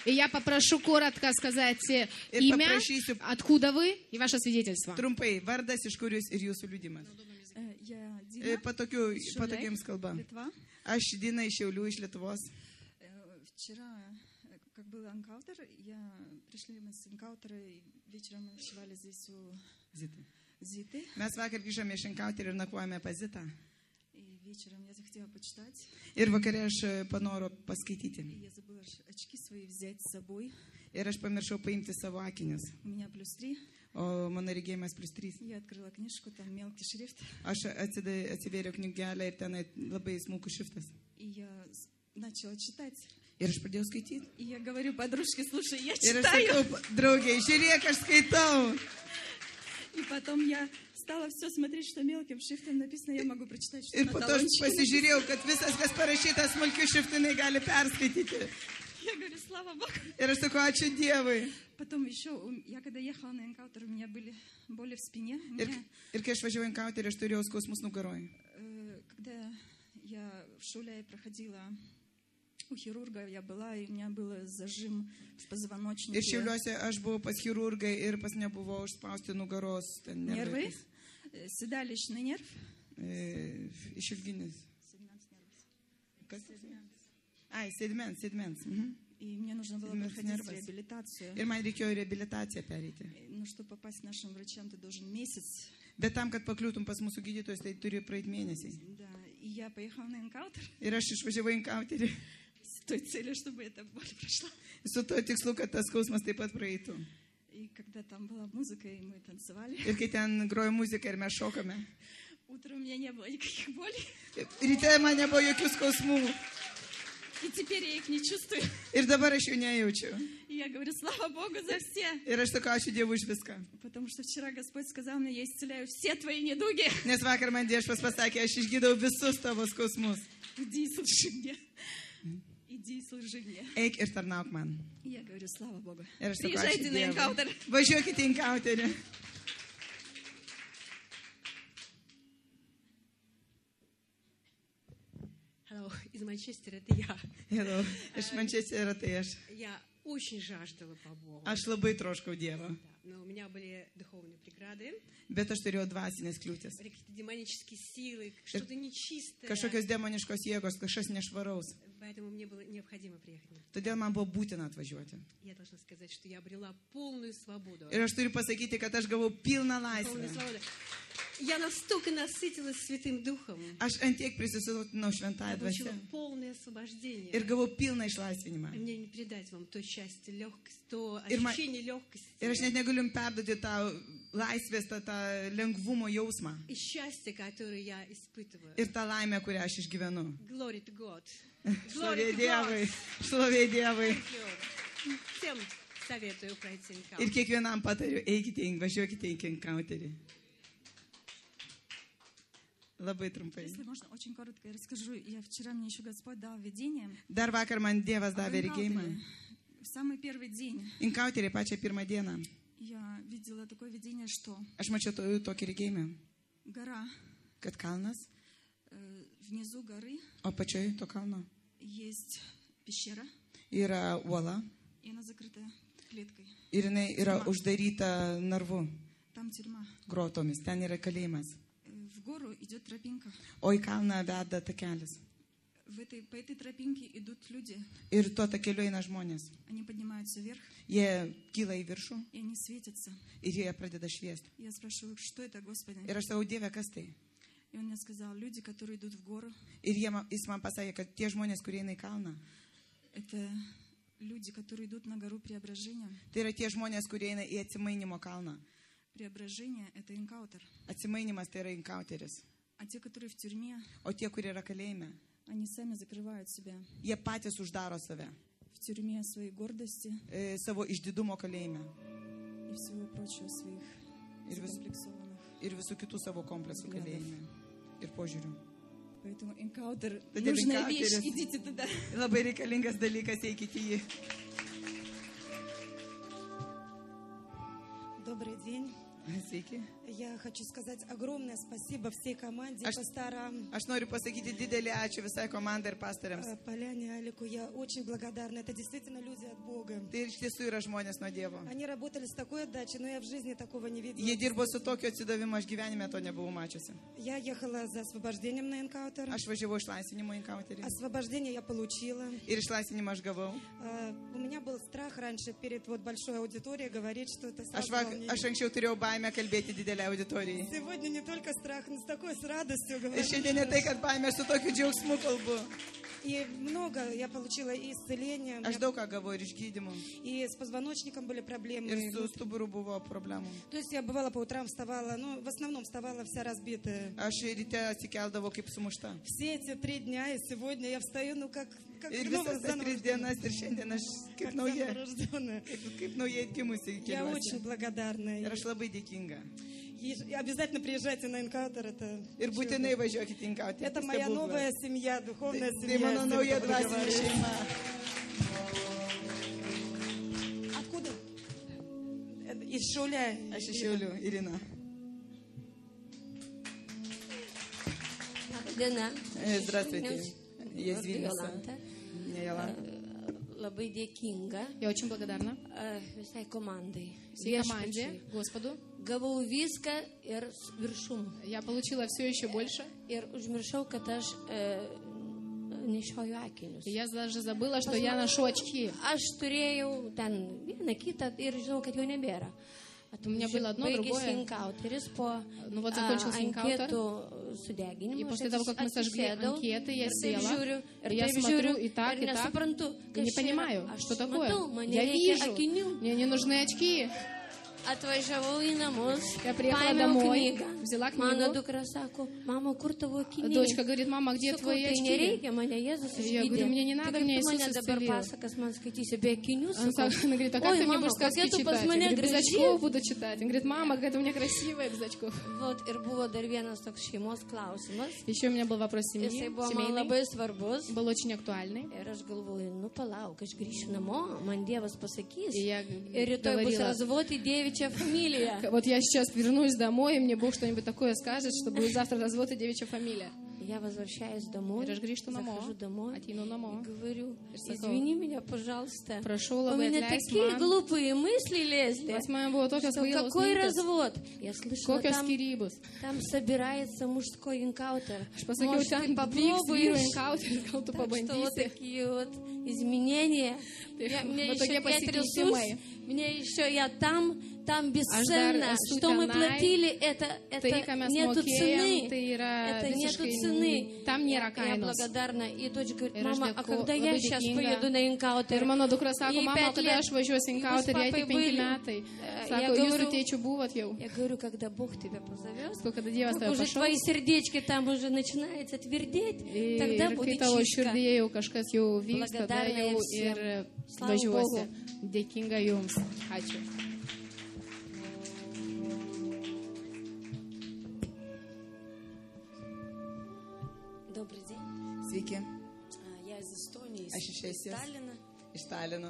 И я попрошу коротко сказать имя, откуда вы и ваше свидетельство. Trumpai, vardas, iš kur jūs ir jūsų liudijimas. Я Дина, Patogiems kalba. Литва. Aš Dina iš Šiaulių, iš Lietuvos. Вчера, как был энкаутер, пришли мы с энкаутера, и вечером ночевали здесь у Зиты. Mes vakar grįžome iš enkauterio ir nakvojame pas Zitą. И вечером я захотела почитать. Ir vakarė aš panoro paskaityti. И я забыла очки свои взять с собой. Ir aš pamiršau paimti savo akinius. У меня +3. O mano regėjimas +3. Я открыла книжку, там мелкий шрифт. Aš atsivėriau knygelę ir ten labai smulkus šriftas. И я начала читать. Ir aš pradėjau skaityti. И я говорю подружке, слушай, я Ir aš читаю. sakau, draugė, žiūrėk, aš skaitau. И потом я стала все смотреть, что мелким шрифтом написано, я могу прочитать, что Ir на po to aš талончике. pasižiūrėjau, kad visas, kas parašyta smulkiu šriftinai, gali perskaityti. Я говорю, слава Богу. Ir aš sakau, ačiū Dievui. Потом еще, я когда ехала на энкаутер, у меня были боли в спине. Ir kai aš važiavau į enkauterį, aš turėjau skausmus nugaroj. Когда я в Шуляе проходила у хирурга, я была, и у меня был зажим в позвоночнике. Ir Šiauliuose aš buvau pas chirurgai ir pas nebuvo užspausti nugaros. Нервы, седалищный нерв. Išilginis. Ai, sėdmens. И мне нужно было проходить реабилитацию. Ir man reikėjo reabilitaciją pereiti. Ну, чтобы попасть к нашим врачам, ты должен месяц. Bet tam, kad pakliūtum pas mūsų gydytojus, tai turi praeiti mėnesiai. Да, и я поехала на энкаутер. Ir aš išvažiavau į enkauterį. С той целью, чтобы эта боль прошла. Su tuo tikslu, kad tas skausmas taip pat praeitų. И когда там была музыка, и мы танцевали. Ir kai ten grojo muzika ir mes šokame. Утром у меня не было никаких болей. Ryte man nebuvo jokių skausmų. И теперь я их не чувствую. Ir dabar aš jų nejaučiu. И я говорю, слава Богу за все. Ir aš sakau, ačiū Dievui už viską. Потому что вчера Господь сказал мне, я исцеляю все твои недуги. Nes vakar man Dievas pasakė, aš išgydau visus tavo skausmus. Иди и служи мне. Иди и служи мне. Eik ir tarnauk man. И я говорю, слава Богу. Ir aš sakau, Приезжайте ačiū на энкаутер. Dievui. Važiuokite į enkauterį. Hello, из Манчестера это я. Hello, iš Mančesterio tai aš. Я очень жаждала по Богу. Aš labai troškau Dievo. Да, но у меня были духовные преграды, Bet aš turėjau dvasinės kliūtis. какие-то демонические силы, что-то нечистое. Kažkokios demoniškos jėgos, kažkas nešvaraus. Поэтому мне было необходимо приехать. Todėl man buvo būtina atvažiuoti. Я должна сказать, что я обрела полную свободу. Ir aš turiu pasakyti, kad aš gavau pilną laisvę. Полную свободу. Я настолько насытилась Святым Духом. Aš antiek prisisotinau šventąją Я получила dvasią. полное освобождение. Ir gavau pilną išlaisvinimą. И мне не передать вам то счастье, легкость, то Ir man- ощущение легкости. Ir aš net negaliu perduoti tą laisvės, tą lengvumo jausmą. И счастье, которое я испытываю. Ir tą laimę, kurią aš išgyvenu. Glory to God. Šlovė Dievui. Šlovė Dievui. Thank you. Всем советую пройти Ir энкаунтер. kiekvienam patariu, eikite, važiuokite į enkauterį. Labai trumpai. Если можно, очень коротко я расскажу. Вчера мне еще Господь дал видение. Dar vakar man Dievas davė regėjimą. В самый первый день Enkauterį pačią pirmą dieną. я видела такое видение, что Aš mačiau tokį regėjimą, гора, kad kalnas, внизу горы o pačioj to kalno есть пещера, yra uola и она закрыта клеткой. ir jinai yra uždaryta narvu, Там тюрьма. grotomis, ten yra kalėjimas. В гору идет тропинка. O į kalną veda takelis. По этой тропинке идут люди. Ir tuo takeliu eina žmonės. Они поднимаются вверх, Jie kyla į viršų и они светятся. ir jie pradeda šviesti. Я спрашиваю, что это, Господи? Ir aš sakau, Dieve, kas tai? И он мне сказал, люди, которые идут в гору, Ir jis man pasakė, kad tie žmonės, kurie eina į kalną, это люди, которые идут на гору Преображения. tai yra tie žmonės, kurie eina į atsimainimo kalną. Преображение – это энкаутер. Atsimainimas tai yra enkauteris. А те, которые в тюрьме, O tie, kurie yra kalėjime, они сами закрывают себя jie patys uždaro save в тюрьме своей гордости savo išdidumo kalėjime и всего прочего своих закомплексованных. ir visų kitų savo kompleksų kalėjime ir požiūrių. Поэтому энкаутер – Todėl нужная вещь, enkauteris идите туда. labai reikalingas dalykas, eikite į jį. Добрый день. Sveiki. Я хочу сказать огромное спасибо всей команде, пасторам. Aš noriu pasakyti didelį ačiū visai komandai ir pastoriams. Поляне, Алику, я очень благодарна. Это действительно люди от Бога. Tai iš tiesų yra žmonės nuo Dievo. Они работали с такой отдачей, но я в жизни такого не видела. Jie dirbo su tokiu atsidavimu, aš gyvenime to nebuvau mačiusi. Я ехала за освобождением на энкаутер. Aš važiavau išlaisvinimo encounterį. Освобождение я получила. Ir išlaisvinimą aš gavau. У меня был страх раньше перед вот большой аудиторией говорить, что это сразу волнение. Aš anksčiau turėjau baimę kalbėti didelę auditoriją. Сегодня не только страх, но с такой с радостью говорю. Ir šiandien ne tai, kad baimė, su tokiu džiaugsmu kalbu. И много я получила и исцеления. Aš daug ką gavau ir išgydymų. И с позвоночником были проблемы. Ir su stuburu buvo problemų. То есть я бывала по утрам, вставала, ну, в основном вставала вся разбитая. Aš ryte atsikeldavau kaip sumušta. Все эти 3 дня и сегодня я встаю, ну, как Ir visas tas 3 dienas ir šiandien aš kaip nauja. Kaip nauja atgimusi. Я очень благодарна. Ir aš labai dėkinga. И обязательно приезжайте на энкаутер. Ir būtinai važiuokite į encounter. Это моя новая семья, духовная семья. Tai mano nauja dvasinė šeima. Откуда? Из Шуля. Aš iš Šiaulių, Irina. Здравствуйте. Я из Вильнюса. Не Jolanta. Labai dėkinga. Я очень благодарна Visai komandai. всей команде, Господу. Gavau viską ir viršum. Я получила все еще больше. Ir užmiršau, kad aš nešioju akinius. Я даже забыла, что я ношу очки. Aš turėjau ten vieną kitą ir žinau, kad jau nebėra. У меня было одно, другое. Ну вот закончился энкаутер. И после того, как мы сожгли анкеты, я села, я смотрю и так, и не понимаю, что такое. Я вижу, мне не нужны очки. Atvažiavau į namus, я приехала домой, взяла книгу. Дочка говорит: мама, где твои очки? Я говорю: мне не надо, мне Иисус исцелил. Она говорит: а как ты мне будешь сказки читать? Я говорю: без очков буду читать. Она говорит: мама, какая ты у меня красивая без очков. Еще у меня был вопрос семьи, семейный, был очень актуальный. И я говорила: вот я сейчас вернусь домой, и мне Бог что-нибудь такое скажет, что будет завтра развод и девичья фамилия. Я возвращаюсь домой, захожу домой и говорю: извини меня, пожалуйста, у меня такие глупые мысли лезли, что какой развод? Я слышала, там собирается мужской энкаутер. Может, ты попробуешь? Так что вот такие вот изменения. Мне еще я трясусь, мне еще я там бесценно. Что мы платили, это нету цены. Это нету цены. Я благодарна. И дочь говорит: мама, а когда я сейчас поеду на энкаутер? И 5 лет я говорю, когда Бог тебя позовет, уже твои сердечки там уже начинается твердеть, тогда будет чистка. Благодарна я всем. Слава Богу. Добрый день. Sveiki. Я из Эстонии, из Таллина. Iš Talino.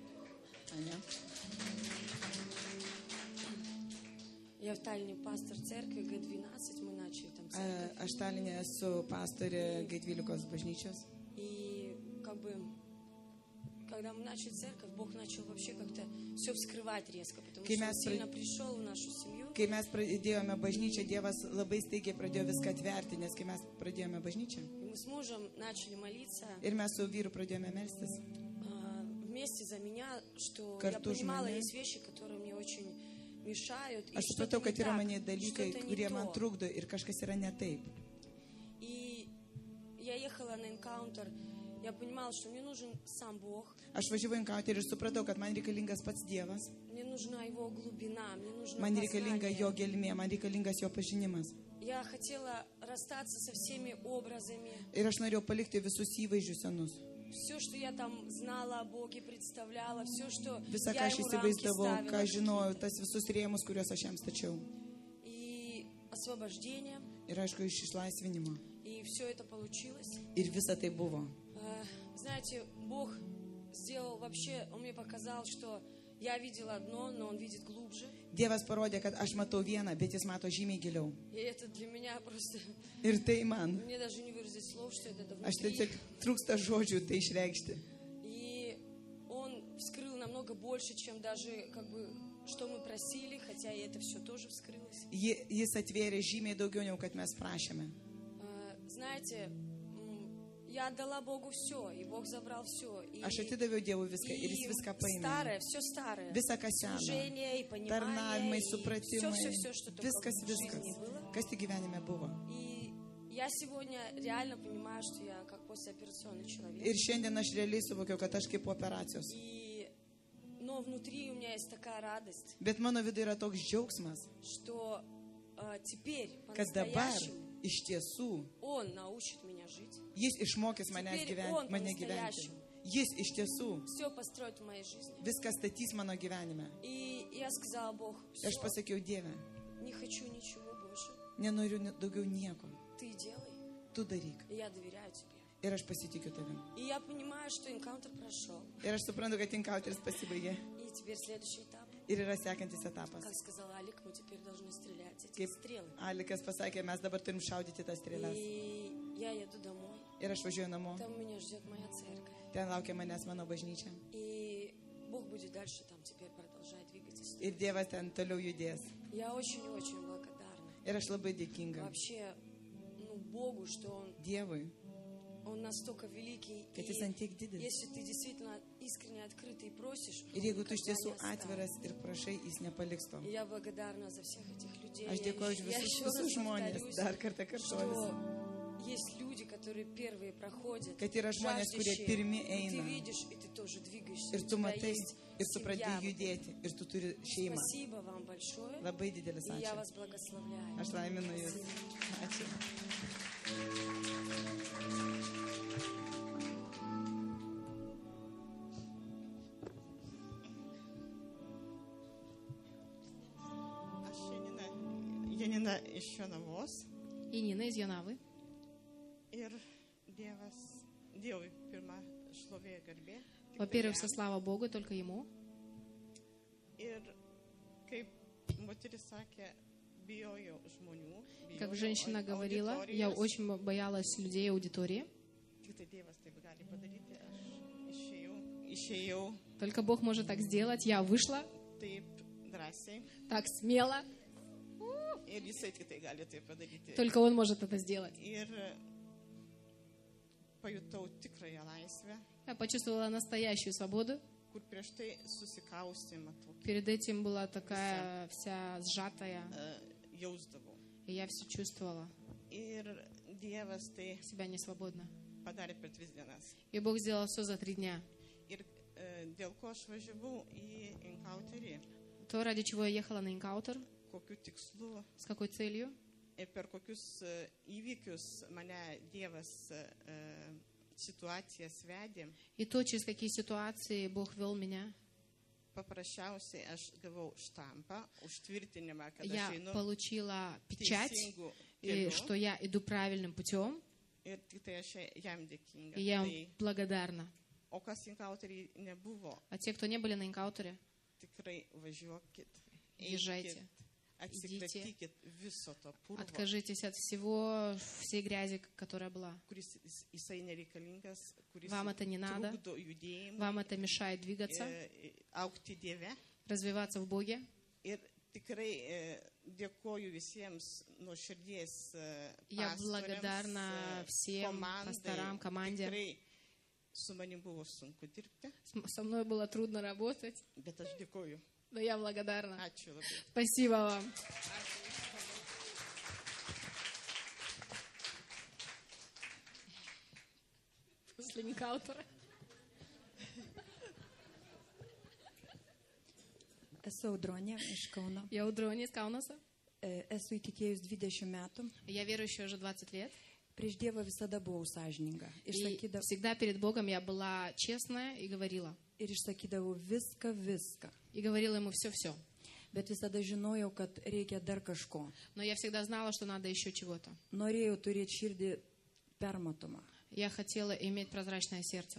Я в Таллине пастор церкви G12, мы начали там церковь. Aš Taline esu pastorė G12 bažnyčios. И как бы, когда мы начали церковь, Бог начал вообще как-то все вскрывать резко, потому что Он сильно пришел в нашу семью. Kai mes pradėjome bažnyčią, Dievas labai staigiai pradėjo viską atverti, nes kai mes pradėjome bažnyčią, мы с мужем начали молиться. Ir mes su vyru pradėjome melstis. Вместе за меня, что я понимала, есть вещи, которые мне очень мешают. Aš supratau, kad yra mane dalykai, kurie man trukdo ir kažkas yra ne taip. И я ехала на энкаунтер, я понимала, что мне нужен сам Бог. Aš važiavau į encounterį ir supratau, kad man reikalingas pats Dievas. Мне нужна Его глубина, мне нужно man reikalinga Jo gelmė, man reikalingas Jo pažinimas. Я хотела расстаться со всеми образами. Ir aš norėjau palikti visus įvaizdžius senus. Все, что я там знала о Боге, представляла, все, что Visa, я ką aš Ему рамки įsivaizdavau, ką ставила. žinojau, tas visus rėmus, kuriuos aš jam stačiau. И освобождение. Ir aišku, iš išlaisvinimo. И все это получилось. Ir visa tai buvo. Знаете, Бог сделал вообще, Он мне показал, что Я видела одно, но он видит глубже. Dievas parodė, kad aš matau vieną, bet jis mato žymiai giliau. И это для меня просто... Ir tai man. Мне даже не выразить слов, что это внутри. Aš tiesiog trūksta žodžių tai išreikšti. И он вскрыл намного больше, чем даже как бы что мы просили, хотя и это все тоже вскрылось. Jis atvėrė žymiai daugiau, negu kad mes prašėme. Знаете, я отдала Богу все, и Бог забрал все. Aš atidaviau Dievui viską ir jis viską paėmė. Старое, все старое. Visą, kas sena. Служение и понимание. Tarnavimai, supratimai. Все, что только в жизни было. Kas tik gyvenime buvo. И я сегодня реально понимаю, что я как послеоперационный человек. Ir šiandien aš realiai suvokiau, kad aš kaip po operacijos. Но внутри у меня есть такая радость. Bet mano viduje yra toks džiaugsmas. Что теперь kad dabar iš tiesų Он научит меня жить. Jis išmokys mane gyventi. Jis iš tiesų viską statys mano gyvenime. Ir aš pasakiau, Dieve, nenoriu daugiau nieko. Tu daryk. Ir aš pasitikiu tavim. Ir aš suprantu, kad encounters pasibaigė. Ir yra sekantis etapas. Kaip Alikas pasakė, mes dabar turim šaudyti tas strėles. Ir aš važiuoju namo. Ten laukia manęs mano bažnyčia. Ir Dievas ten toliau judės. Ir aš labai dėkinga Dievui, kad jis antiek didelis. Ir jeigu tu iš tiesų atviras ir prašai, jis nepaliks to. Aš dėkoju už visus žmonės. Dar kartą kartuoju. Kad yra žmonės, kurie pirmi eina. Ir tu matai, ir tu pradėjai judėti. Ir tu turi šeimą. Labai didelis ačiū. Aš laiminu jūs. Ačiū. Janina iš Jonavos. Janina из Jonavы. Ir Dievui pirma šlovė garbė. Во-первых, со слава Богу, только Ему. Ir kaip moteris sakė, bijojau žmonių. Как женщина говорила, я очень боялась людей, аудитории. Tik tai Dievas taip gali padaryti. Aš išėjau. Только Бог может так сделать. Я вышла. Taip drąsiai. Так смело. Ir jisai tik tai gali tai padaryti. Только Он может это сделать. Ir pajutau tikrąją laisvę. Я почувствовала настоящую свободу. Kur prieš tai susikausimą. Перед этим была такая вся сжатая. Jausdavau. И я все чувствовала. Ir Dievas tai себя несвободно. Padarė per 3 dienas. И Бог сделал все за 3 дня. Ir dėl ko aš važiavau į encouterį. То, ради чего я ехала на энкаутер. Kokiu tikslu. С какой целью? Ir per kokius įvykius mane Dievas situacijas vedė. И то, через какие ситуации Бог вел меня. Paprasčiausiai aš gavau štampą, užtvirtinimą, kad я aš einu получила печать, что я иду правильным путем. Ir tik tai aš jam dėkinga. И я ему благодарна. O kas encouterį nebuvo? А те, кто не были на энкаутере, tikrai važiuokit. Езжайте. Идите, откажитесь от всей грязи, которая была. Вам это не надо, вам это мешает двигаться, развиваться в Боге. Я благодарна всем пасторам, команде. Со мной было трудно работать. Но я благодарна. Спасибо вам. После энкаутера. Esu Audronė iš Kauno. Я Audronė из Kaunasa. Esu įtikėjus 20 metų. Я верующая уже 20 лет. Prieš Dievą visada buvau sąžininga. И всегда перед Богом я была честная и говорила. Ir išsakydavau viską. И говорила ему все. Bet visada žinojau, kad reikia dar kažko. Но я всегда знала, что надо еще чего-то. Norėjau turėti širdį permatomą. Я хотела иметь прозрачное сердце.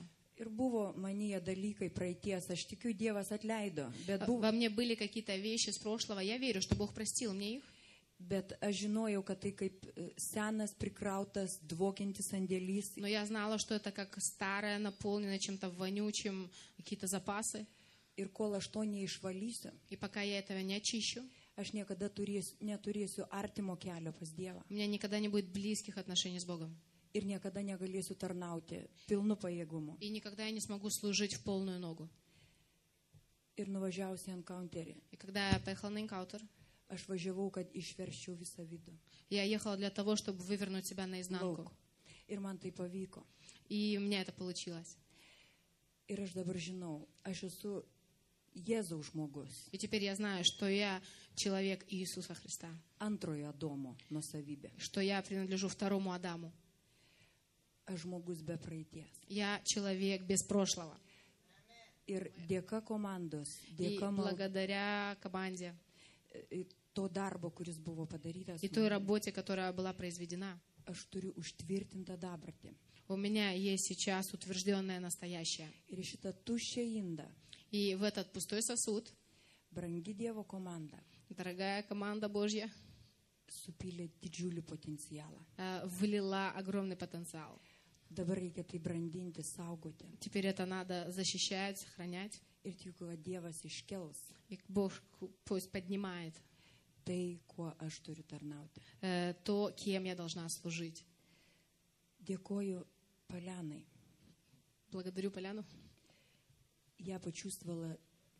Ir buvo manyje dalykai praeities, aš tikiu, Dievas atleido. Во мне были какие-то вещи с прошлого, я верю, что Бог простил мне их. Bet aš žinojau, kad tai kaip senas, prikrautas, dvokiantis sandėlys. Но я знала, что это как старое, наполненное чем-то вонючим, какие-то запасы. Ir kol aš to neišvalysiu, и пока я этого не очищу, aš niekada neturėsiu artimo kelio pas Dievą. У меня никогда не будет близких отношений с Богом. Ir niekada negalėsiu tarnauti pilnu pajėgumu. И никогда я не смогу служить в полную ногу. Ir nuvažiausi encounterį. И когда я поехала на энкаунтер, aš važiavau, kad išverščiau visą vidų. Я ехала для того, чтобы вывернуть себя наизнанку. Ir man tai pavyko. И у меня это получилось. Ir aš dabar žinau, aš esu Jėzaus žmogus. И теперь я знаю, что я человек Иисуса Христа. Antrojo Adomo nuosavybė. Что я принадлежу второму Адаму. Aš žmogus be praeities. Я человек без прошлого. Ir dėka komandos, dėka и благодаря команде, to darbo, kuris buvo padarytas, и той работе, которая была произведена, aš turiu užtvirtintą dabartį. У меня есть сейчас утвержденное настоящее. Ir šitą tuščią indą, и в этот пустой сосуд, brangi Dievo komanda, дорогая команда Божья, supylė didžiulį potencialą. Влила огромный потенциал. Dabar reikia tai brandinti, saugoti. Теперь это надо защищать, сохранять. Ir tikiu, kad Dievas iškels. И Бог пусть поднимает tai, kuo aš turiu tarnauti. То, кем я должна служить. Dėkoju Polianai. Благодарю Поляну. Я почувствовала...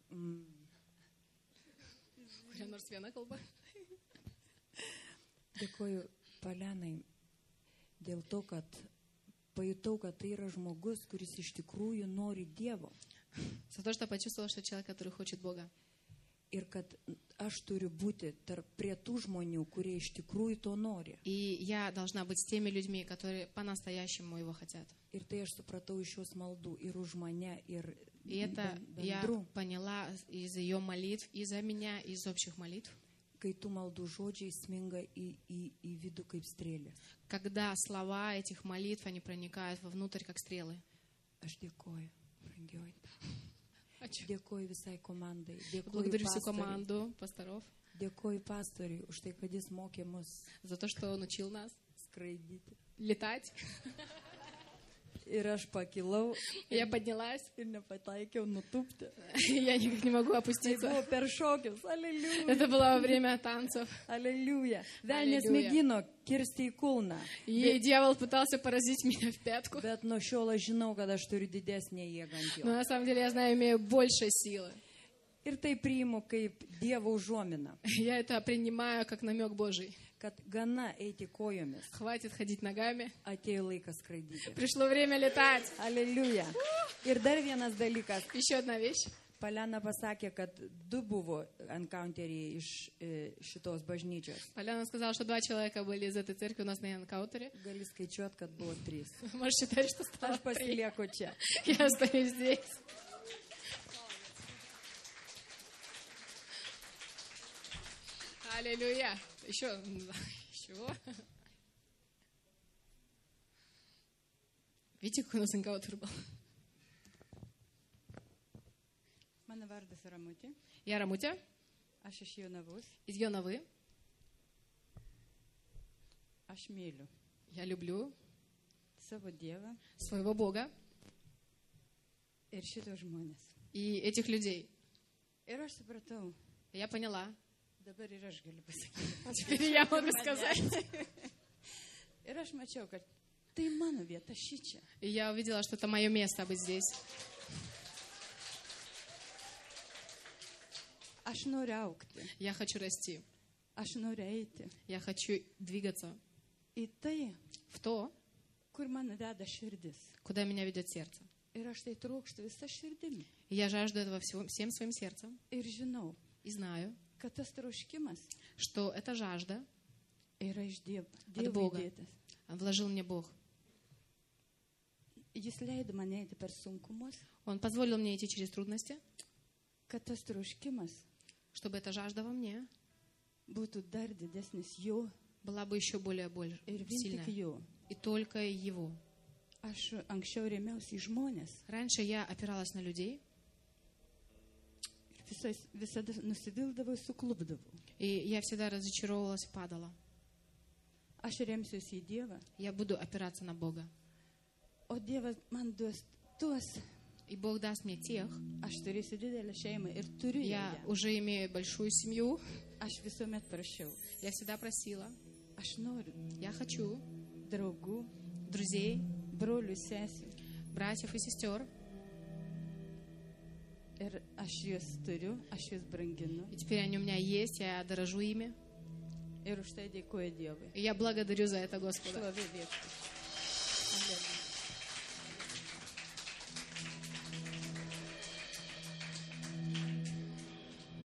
Dėkoju Polianai dėl to, kad pajutau, kad tai yra žmogus, kuris iš tikrųjų nori Dievo. За то, что почувствовала, что человек, который хочет Бога. Ir kad aš turiu būti prie tų žmonių, kurie iš tikrųjų to nori. И я должна быть с теми людьми, которые по-настоящему его хотят. Ir tai aš supratau iš šios maldų ir už mane, ir и это я поняла из ее молитв, и за меня, и из общих молитв. Kai tų maldų žodžiai sminga į vidų kaip strėlės. Когда слова этих молитв, они проникают вовнутрь, как стрелы. Aš dėkoju, brangioji. Dėkoju visai komandai. Благодарю всю команду пасторов. Dėkoju pastoriui už tai, kad jis mokė mus. За то, что он учил нас skraidyti. Летать. Ir aš pakilau. Я поднялась. Ir nepataikiau nutūpti. Я никак не могу опуститься. Tai buvo per šokius. Аллилуйя. Это было во время танцев. Аллилуйя. Velnias mėgino kirsti į kulną. И дьявол пытался поразить меня в пятку. Bet nuo šiol aš žinau, kad aš turiu didesnę jėgą ant jo. Но на самом деле я знаю, имею больше силы. Ir tai приimu kaip Dievo užuominą. Я это принимаю как намек Божий. Kad gana eiti kojomis. Хватит ходить ногами. Atėjo laikas skraidyti. Пришло время летать. Аллилуйя. Ir dar vienas dalykas. Еще одна вещь. Poliana pasakė, kad 2 buvo encounteriai iš šitos bažnyčios. Poliana сказала, что 2 человека были из этой церкви у нас на энкаунтере. Gali skaičiuoti, kad buvo 3. Можешь считать, что стало 3. Aš pasilieku čia. Я остаюсь здесь. Аллилуйя. Еще. Видите, какой у нас энкаунтер был? Mano vardas Ramutė. Я Рамутя. Aš iš Jonavos. Из Jonavы. Aš myliu. Я люблю savo Dievą. Своего Бога. Ir šitos žmonės. И этих людей. Ir aš supratau. Я поняла. Dabar ir aš galiu pasakyti. Теперь я могу сказать. Ir aš mačiau, kad tai mano vieta šičia. И я увидела, что это мое место быть здесь. Aš noriu augti. Я хочу расти. Aš noriu eiti. Я хочу двигаться. Į tai, в то, kur mane veda širdis. Куда меня ведет сердце. Ir aš tai trokštu visa širdimi. И я жажду этого всем своим сердцем. Ir žinau, и знаю, kad tas troškimas, что эта жажда yra iš Dievo, от Бога. Вложил мне Бог. Jis leido man eiti per sunkumus. Он позволил мне идти через трудности. Kad tas troškimas, чтобы эта жажда во мне būtų dar didesnis jo, была бы еще более сильная. И только его. Раньше я опиралась на людей. И я всегда разочаровывалась, падала. Я буду опираться на Бога. И Бог даст мне тех. Я уже имею большую семью. Я всегда просила. Я хочу друзей, братьев и сестер. И теперь они у меня есть, я дорожу ими. И я благодарю за это Господа.